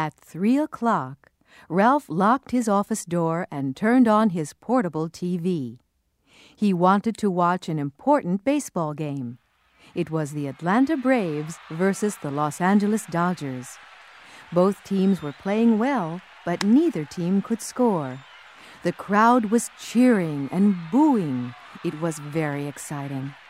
At 3 o'clock, Ralph locked his office door and turned on his portable TV. He wanted to watch an important baseball game. It was the Atlanta Braves versus the Los Angeles Dodgers. Both teams were playing well, but neither team could score. The crowd was cheering and booing. It was very exciting.